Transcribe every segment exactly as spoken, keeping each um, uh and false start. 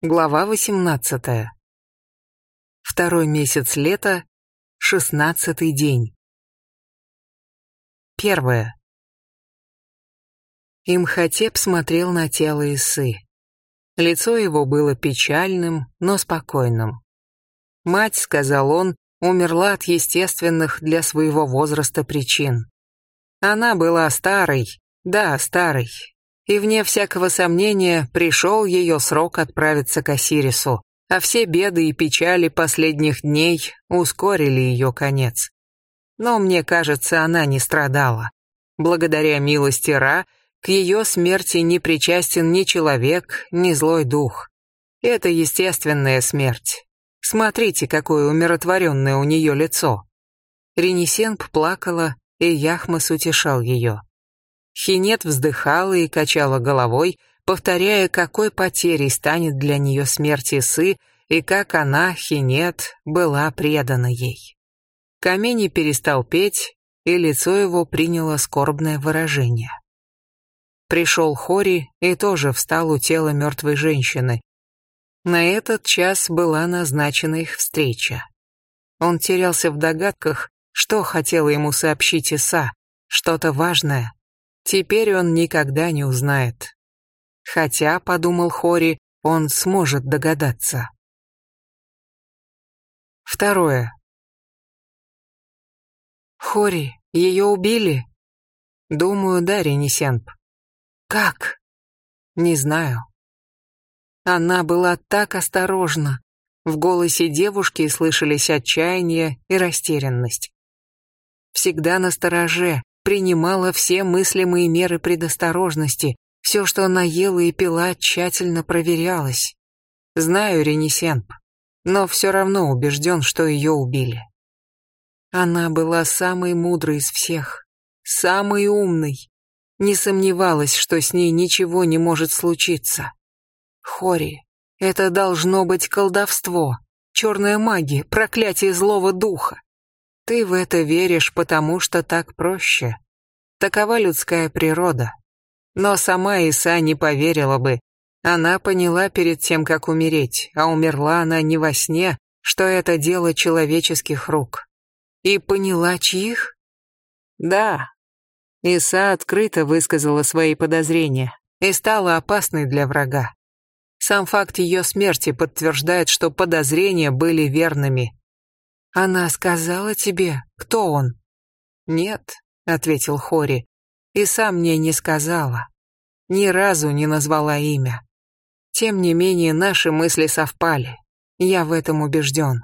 Глава восемнадцатая. Второй месяц лета, шестнадцатый день. Первое. Имхотеп смотрел на тело Исы. Лицо его было печальным, но спокойным. Мать, сказал он, умерла от естественных для своего возраста причин. Она была старой, да, старой, и вне всякого сомнения пришел ее срок отправиться к Осирису, а все беды и печали последних дней ускорили ее конец. Но мне кажется, она не страдала. Благодаря милости Ра, к ее смерти не причастен ни человек, ни злой дух. Это естественная смерть. Смотрите, какое умиротворенное у нее лицо. Ренесенб плакала, и Яхмос утешал ее. Хинет вздыхала и качала головой, повторяя, какой потерей станет для нее смерть Исы и как она, Хинет, была предана ей. Камени перестал петь, и лицо его приняло скорбное выражение. Пришел Хори и тоже встал у тела мертвой женщины. На этот час была назначена их встреча. Он терялся в догадках, что хотела ему сообщить Иса, что-то важное. Теперь он никогда не узнает. Хотя, подумал Хори, он сможет догадаться. Второе. Хори, ее убили? Думаю, да, Ренесенб. Как? Не знаю. Она была так осторожна. В голосе девушки слышались отчаяние и растерянность. Всегда настороже, принимала все мыслимые меры предосторожности, все, что она ела и пила, тщательно проверялось. Знаю, Ренесенб, но все равно убежден, что ее убили. Она была самой мудрой из всех, самой умной. Не сомневалась, что с ней ничего не может случиться. Хори, это должно быть колдовство, черная магия, проклятие злого духа. Ты в это веришь, потому что так проще. Такова людская природа. Но сама Иса не поверила бы. Она поняла перед тем, как умереть, а умерла она не во сне, что это дело человеческих рук. И поняла, чьих? Да. Иса открыто высказала свои подозрения и стала опасной для врага. Сам факт ее смерти подтверждает, что подозрения были верными. Она сказала тебе, кто он? Нет, ответил Хори, и сам мне не сказала. Ни разу не назвала имя. Тем не менее, наши мысли совпали. Я в этом убежден.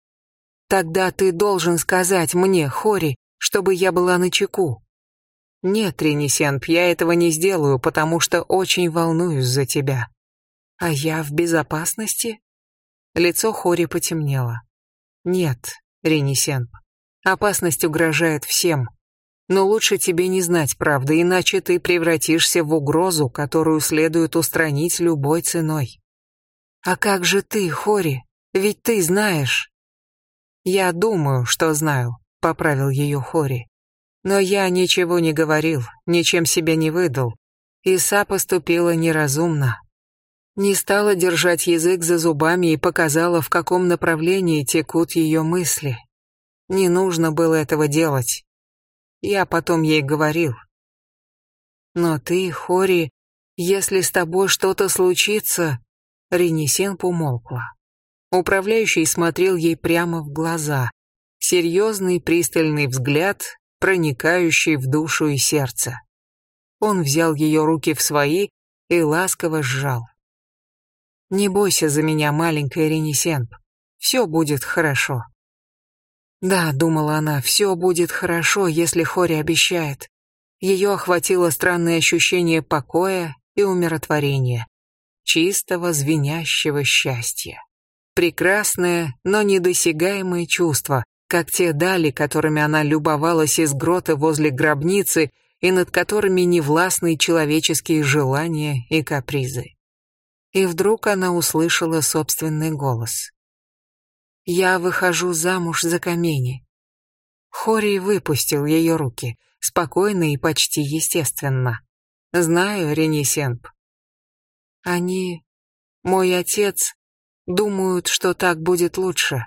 Тогда ты должен сказать мне, Хори, чтобы я была начеку. Нет, Ренесенб, я этого не сделаю, потому что очень волнуюсь за тебя. А я в безопасности? Лицо Хори потемнело. Нет, Ренесенб, опасность угрожает всем. Но лучше тебе не знать правды, иначе ты превратишься в угрозу, которую следует устранить любой ценой. А как же ты, Хори? Ведь ты знаешь. Я думаю, что знаю, поправил ее Хори. Но я ничего не говорил, ничем себя не выдал. Иса поступила неразумно. Не стала держать язык за зубами и показала, в каком направлении текут ее мысли. Не нужно было этого делать. Я потом ей говорил. Но ты, Хори, если с тобой что-то случится... Ренесенб умолкла. Управляющий смотрел ей прямо в глаза. Серьезный пристальный взгляд, проникающий в душу и сердце. Он взял ее руки в свои и ласково сжал. «Не бойся за меня, маленькая Ренесенб. Все будет хорошо». Да, думала она, все будет хорошо, если Хори обещает. Ее охватило странное ощущение покоя и умиротворения. Чистого, звенящего счастья. Прекрасное, но недосягаемое чувство, как те дали, которыми она любовалась из грота возле гробницы и над которыми не властны человеческие желания и капризы. И вдруг она услышала собственный голос. «Я выхожу замуж за Камени». Хори выпустил ее руки, спокойно и почти естественно. «Знаю, Ренесенб». «Они Мой отец думают, что так будет лучше.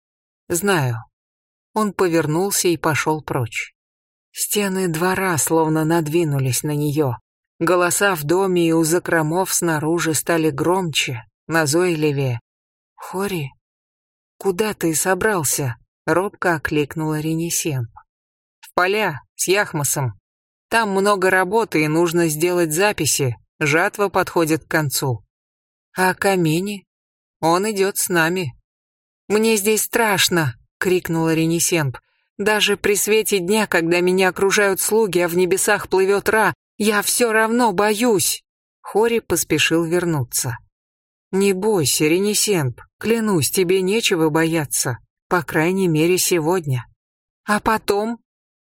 Знаю. Он повернулся и пошел прочь. Стены двора словно надвинулись на нее. Голоса в доме и у закромов снаружи стали громче, назойливее. «Хори, куда ты собрался?» — робко окликнула Ренесенп. «В поля, с Яхмосом. Там много работы и нужно сделать записи. Жатва подходит к концу». «А Камени? Он идет с нами». «Мне здесь страшно!» — крикнула Ренесенп. «Даже при свете дня, когда меня окружают слуги, а в небесах плывет Ра, я все равно боюсь!» Хори поспешил вернуться. «Не бойся, Ренесенп, клянусь, тебе нечего бояться, по крайней мере сегодня. А потом?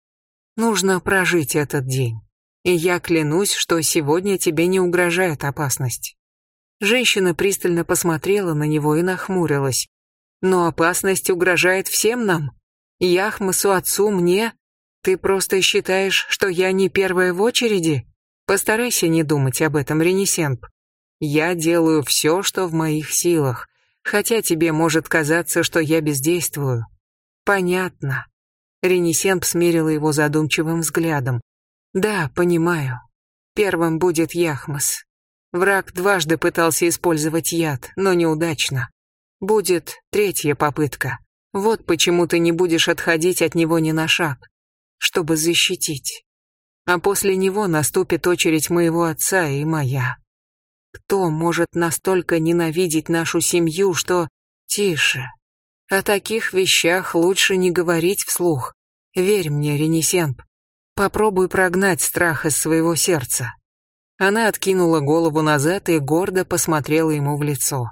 Нужно прожить этот день, и я клянусь, что сегодня тебе не угрожает опасность». Женщина пристально посмотрела на него и нахмурилась. «Но опасность угрожает всем нам. Яхмосу, отцу, мне. Ты просто считаешь, что я не первая в очереди? Постарайся не думать об этом, Ренесенп. Я делаю все, что в моих силах, хотя тебе может казаться, что я бездействую». «Понятно». Ренесенп смерила его задумчивым взглядом. «Да, понимаю. Первым будет Яхмос. Враг дважды пытался использовать яд, но неудачно. Будет третья попытка. Вот почему ты не будешь отходить от него ни на шаг, чтобы защитить. А после него наступит очередь моего отца и моя. Кто может настолько ненавидеть нашу семью, что... Тише. О таких вещах лучше не говорить вслух. Верь мне, Ренесенп. Попробуй прогнать страх из своего сердца». Она откинула голову назад и гордо посмотрела ему в лицо.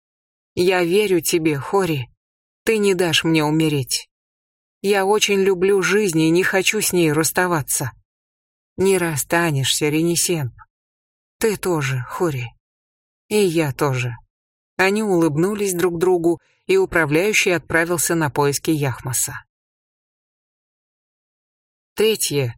«Я верю тебе, Хори. Ты не дашь мне умереть. Я очень люблю жизнь и не хочу с ней расставаться. Не расстанешься, Ренесенп. Ты тоже, Хори. И я тоже». Они улыбнулись друг другу, и управляющий отправился на поиски Яхмоса. Третье.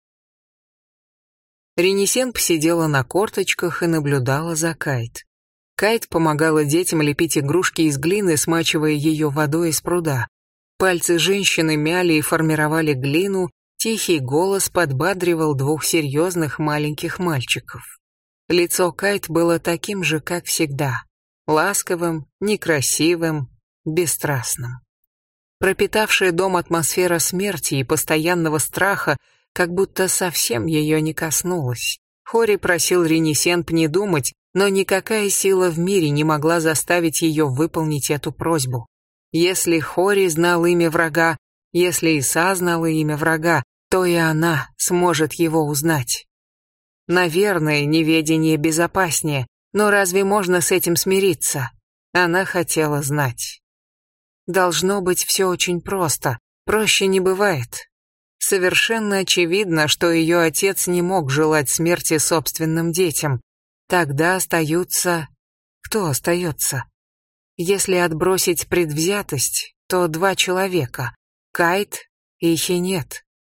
Ренесенп сидела на корточках и наблюдала за Кайт. Кайт помогала детям лепить игрушки из глины, смачивая ее водой из пруда. Пальцы женщины мяли и формировали глину, тихий голос подбадривал двух серьезных маленьких мальчиков. Лицо Кайт было таким же, как всегда. Ласковым, некрасивым, бесстрастным. Пропитавшая дом атмосфера смерти и постоянного страха как будто совсем ее не коснулась. Хори просил Ренесенп не думать, но никакая сила в мире не могла заставить ее выполнить эту просьбу. Если Хори знал имя врага, если Иса знала имя врага, то и она сможет его узнать. Наверное, неведение безопаснее, но разве можно с этим смириться? Она хотела знать. Должно быть все очень просто, проще не бывает. Совершенно очевидно, что ее отец не мог желать смерти собственным детям. Тогда остаются... Кто остается? Если отбросить предвзятость, то два человека — Кайт и Хинет.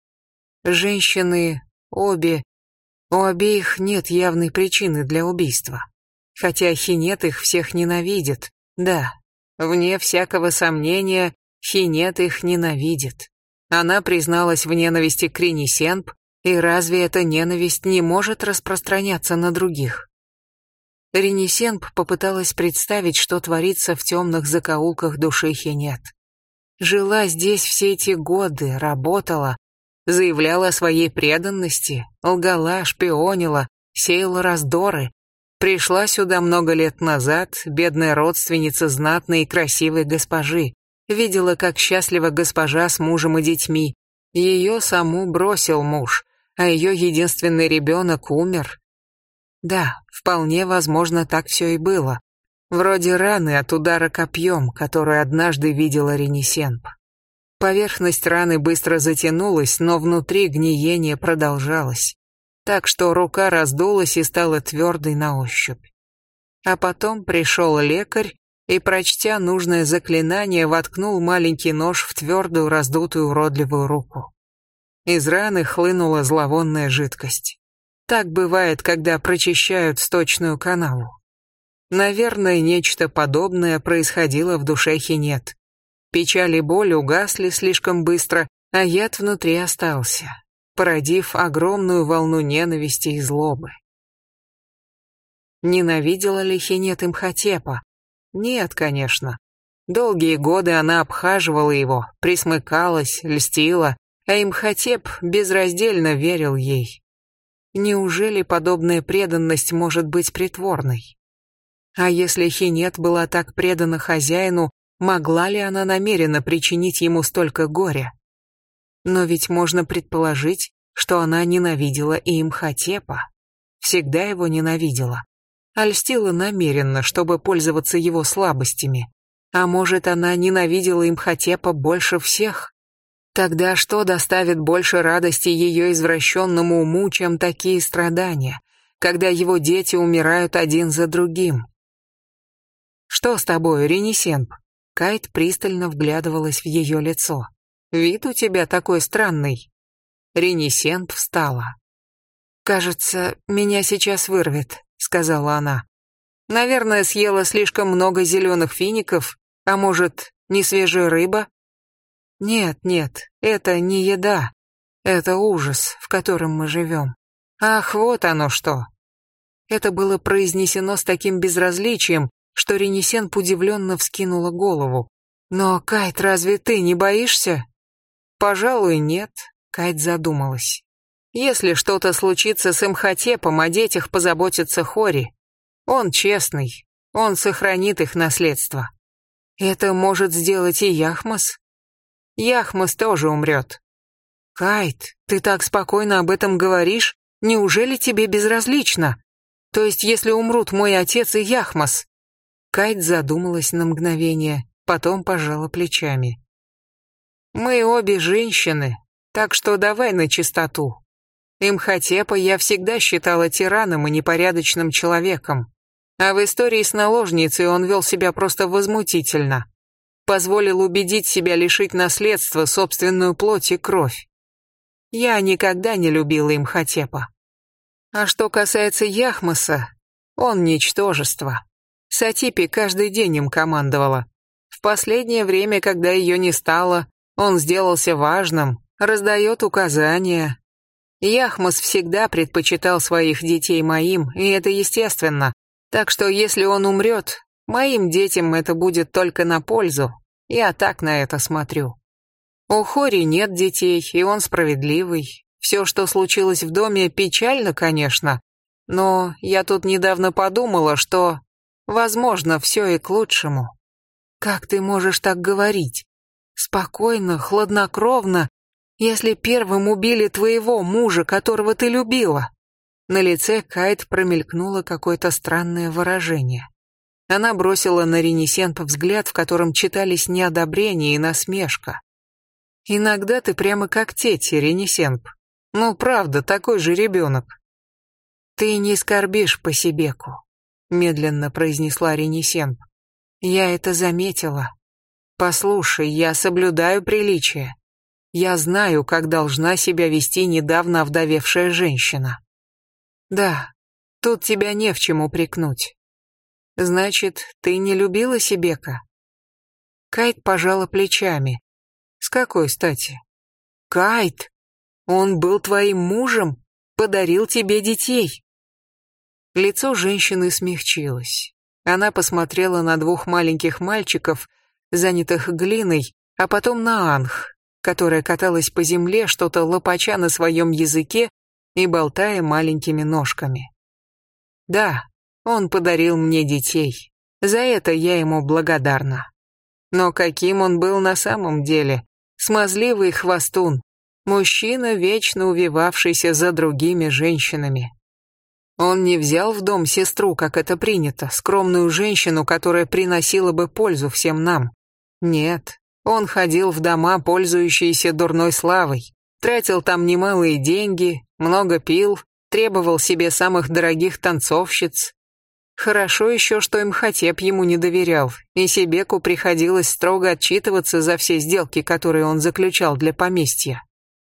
Женщины обе... У обеих нет явной причины для убийства. Хотя Хинет их всех ненавидит. Да, вне всякого сомнения, Хинет их ненавидит. Она призналась в ненависти к Ренесенп, и разве эта ненависть не может распространяться на других? Ренесенп попыталась представить, что творится в темных закоулках души Хинет. Жила здесь все эти годы, работала, заявляла о своей преданности, лгала, шпионила, сеяла раздоры. Пришла сюда много лет назад, бедная родственница знатной и красивой госпожи. Видела, как счастлива госпожа с мужем и детьми. Ее саму бросил муж, а ее единственный ребенок умер. Да, вполне возможно, так все и было. Вроде раны от удара копьем, которую однажды видела Ренесенп. Поверхность раны быстро затянулась, но внутри гниение продолжалось. Так что рука раздулась и стала твердой на ощупь. А потом пришел лекарь и, прочтя нужное заклинание, воткнул маленький нож в твердую, раздутую, уродливую руку. Из раны хлынула зловонная жидкость. Так бывает, когда прочищают сточную канаву. Наверное, нечто подобное происходило в душе Хинет. Печаль и боль угасли слишком быстро, а яд внутри остался, породив огромную волну ненависти и злобы. Ненавидела ли Хинет Имхотепа? Нет, конечно. Долгие годы она обхаживала его, присмыкалась, льстила, а Имхотеп безраздельно верил ей. Неужели подобная преданность может быть притворной? А если Хинет была так предана хозяину, могла ли она намеренно причинить ему столько горя? Но ведь можно предположить, что она ненавидела и Имхотепа. Всегда его ненавидела. А льстила намеренно, чтобы пользоваться его слабостями. А может, она ненавидела Имхотепа больше всех? Тогда что доставит больше радости ее извращенному уму, чем такие страдания, когда его дети умирают один за другим? «Что с тобой, Ренесенп?» Кайт пристально вглядывалась в ее лицо. «Вид у тебя такой странный». Ренесенп встала. «Кажется, меня сейчас вырвет», — сказала она. «Наверное, съела слишком много зеленых фиников, а может, несвежая рыба?» «Нет, нет, это не еда. Это ужас, в котором мы живем. Ах, вот оно что!» Это было произнесено с таким безразличием, что Ренесенп удивленно вскинула голову. «Но, Кайт, разве ты не боишься?» «Пожалуй, нет», — Кайт задумалась. «Если что-то случится с Имхотепом, о детях позаботится Хори. Он честный, он сохранит их наследство. Это может сделать и Яхмос. Яхмос тоже умрет». «Кайт, ты так спокойно об этом говоришь? Неужели тебе безразлично? То есть, если умрут мой отец и Яхмос?» Кайт задумалась на мгновение, потом пожала плечами. «Мы обе женщины, так что давай на чистоту. Имхотепа я всегда считала тираном и непорядочным человеком, а в истории с наложницей он вел себя просто возмутительно. Позволил убедить себя лишить наследства собственную плоть и кровь. Я никогда не любила Имхотепа. А что касается Яхмоса, он ничтожество. Сатипи каждый день им командовала. В последнее время, когда ее не стало, он сделался важным, раздает указания. Яхмос всегда предпочитал своих детей моим, и это естественно. Так что если он умрет, моим детям это будет только на пользу. Я так на это смотрю. У Хори нет детей, и он справедливый. Все, что случилось в доме, печально, конечно. Но я тут недавно подумала, что, возможно, все и к лучшему. Как ты можешь так говорить? Спокойно, хладнокровно, если первым убили твоего мужа, которого ты любила. На лице Кайт промелькнуло какое-то странное выражение. Она бросила на Ренесенпа взгляд, в котором читались неодобрение и насмешка. «Иногда ты прямо как Тети, Ренесенп. Ну, правда, такой же ребенок». «Ты не скорбишь по Себеку», — медленно произнесла Ренесенп. «Я это заметила. Послушай, я соблюдаю приличие. Я знаю, как должна себя вести недавно овдовевшая женщина. Да, тут тебя не в чем упрекнуть. Значит, ты не любила Себека?» Кайт пожала плечами. «С какой стати?» «Кайт, он был твоим мужем, подарил тебе детей». Лицо женщины смягчилось. Она посмотрела на двух маленьких мальчиков, занятых глиной, а потом на Анх, которая каталась по земле, что-то лопача на своем языке и болтая маленькими ножками. «Да, он подарил мне детей. За это я ему благодарна. Но каким он был на самом деле? Смазливый хвостун, мужчина, вечно увивавшийся за другими женщинами. Он не взял в дом сестру, как это принято, скромную женщину, которая приносила бы пользу всем нам. Нет, он ходил в дома, пользующиеся дурной славой, тратил там немалые деньги, много пил, требовал себе самых дорогих танцовщиц. Хорошо еще, что Имхотеп ему не доверял, и Себеку приходилось строго отчитываться за все сделки, которые он заключал для поместья.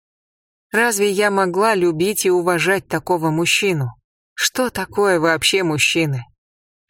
Разве я могла любить и уважать такого мужчину? Что такое вообще мужчины?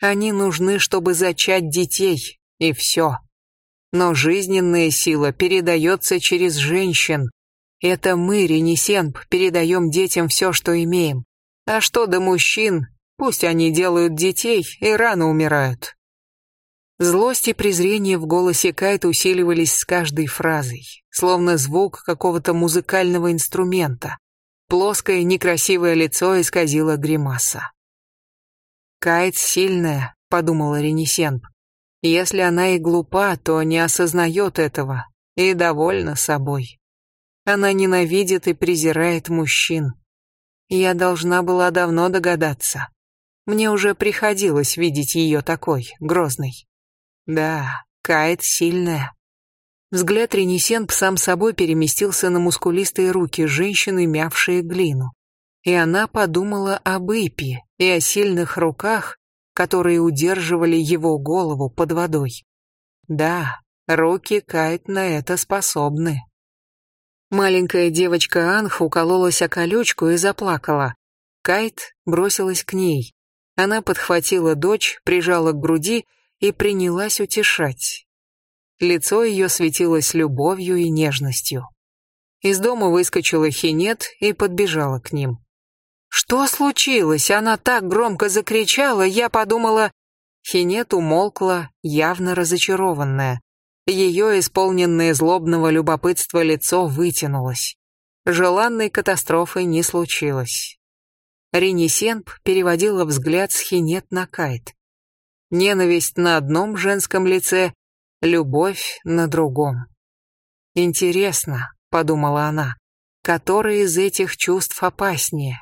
Они нужны, чтобы зачать детей, и все. Но жизненная сила передается через женщин. Это мы, Ренесенб, передаем детям все, что имеем. А что до мужчин, пусть они делают детей и рано умирают. Злость и презрение в голосе Кайт усиливались с каждой фразой, словно звук какого-то музыкального инструмента. Плоское некрасивое лицо исказило гримаса. «Кайт сильная», — подумала Ренесенб. «Если она и глупа, то не осознает этого и довольна собой. Она ненавидит и презирает мужчин. Я должна была давно догадаться. Мне уже приходилось видеть ее такой, грозной. Да, Кайт сильная». Взгляд Ренесенб сам собой переместился на мускулистые руки женщины, мявшие глину. И она подумала об Ипи и о сильных руках, которые удерживали его голову под водой. Да, руки Кайт на это способны. Маленькая девочка Анх укололась о колючку и заплакала. Кайт бросилась к ней. Она подхватила дочь, прижала к груди и принялась утешать. Лицо ее светилось любовью и нежностью. Из дома выскочила Хинет и подбежала к ним. «Что случилось?» Она так громко закричала, я подумала... Хинет умолкла, явно разочарованная. Ее исполненное злобного любопытства лицо вытянулось. Желанной катастрофы не случилось. Ренесенб переводила взгляд с Хинет на Кайт. Ненависть на одном женском лице, любовь на другом. «Интересно», — подумала она, — «который из этих чувств опаснее?»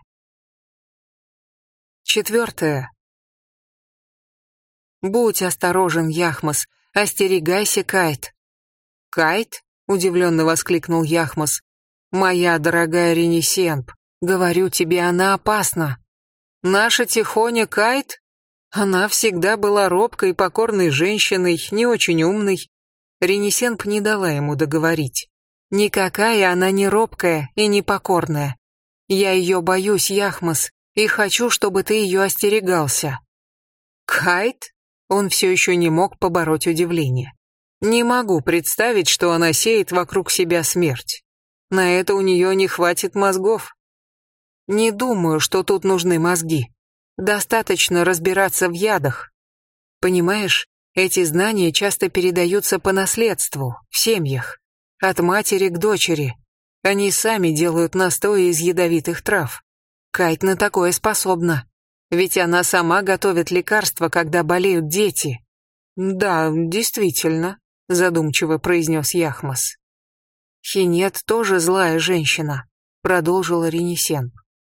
Четвертое. «Будь осторожен, Яхмас, остерегайся, Кайт». «Кайт?» — удивленно воскликнул Яхмас. «Моя дорогая Ренесенб, говорю тебе, она опасна. Наша Тихоня Кайт? Она всегда была робкой, покорной женщиной, не очень умной». Ренесенб не дала ему договорить. «Никакая она не робкая и не покорная. Я ее боюсь, Яхмас, и хочу, чтобы ты ее остерегался». «Кайт?» Он все еще не мог побороть удивление. «Не могу представить, что она сеет вокруг себя смерть. На это у нее не хватит мозгов». «Не думаю, что тут нужны мозги. Достаточно разбираться в ядах. Понимаешь, эти знания часто передаются по наследству, в семьях, от матери к дочери. Они сами делают настои из ядовитых трав. Кайт на такое способна. Ведь она сама готовит лекарства, когда болеют дети». «Да, действительно», — задумчиво произнес Яхмас. «Хинет тоже злая женщина», — продолжила Ренесенб.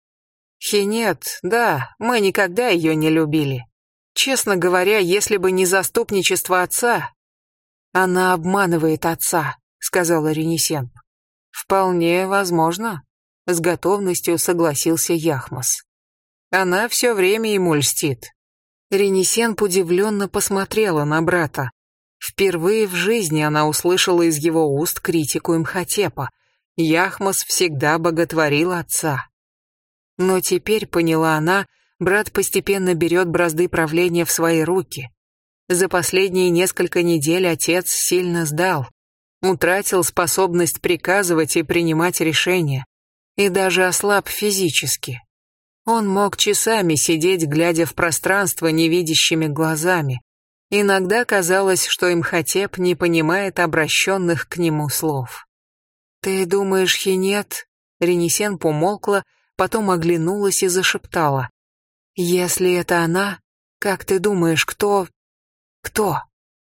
«Хинет, да, мы никогда ее не любили. Честно говоря, если бы не заступничество отца...» «Она обманывает отца», — сказала Ренесенб. «Вполне возможно», — с готовностью согласился Яхмас. «Она все время ему льстит». Ренесенб удивленно посмотрела на брата. Впервые в жизни она услышала из его уст критику Имхотепа. Яхмас всегда боготворил отца. Но теперь, поняла она, брат постепенно берет бразды правления в свои руки. За последние несколько недель отец сильно сдал, утратил способность приказывать и принимать решения, и даже ослаб физически. Он мог часами сидеть, глядя в пространство невидящими глазами. Иногда казалось, что Имхотеп не понимает обращенных к нему слов. «Ты думаешь, Хинет?» Ренесенб умолкла, потом оглянулась и зашептала. «Если это она, как ты думаешь, кто... кто?»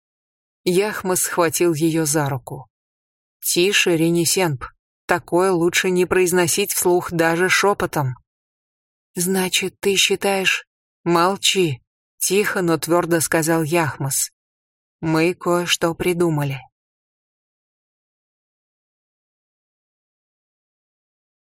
Яхмас схватил ее за руку. «Тише, Ренесенб, такое лучше не произносить вслух даже шепотом». «Значит, ты считаешь...» «Молчи», — тихо, но твердо сказал Яхмас. «Мы кое-что придумали».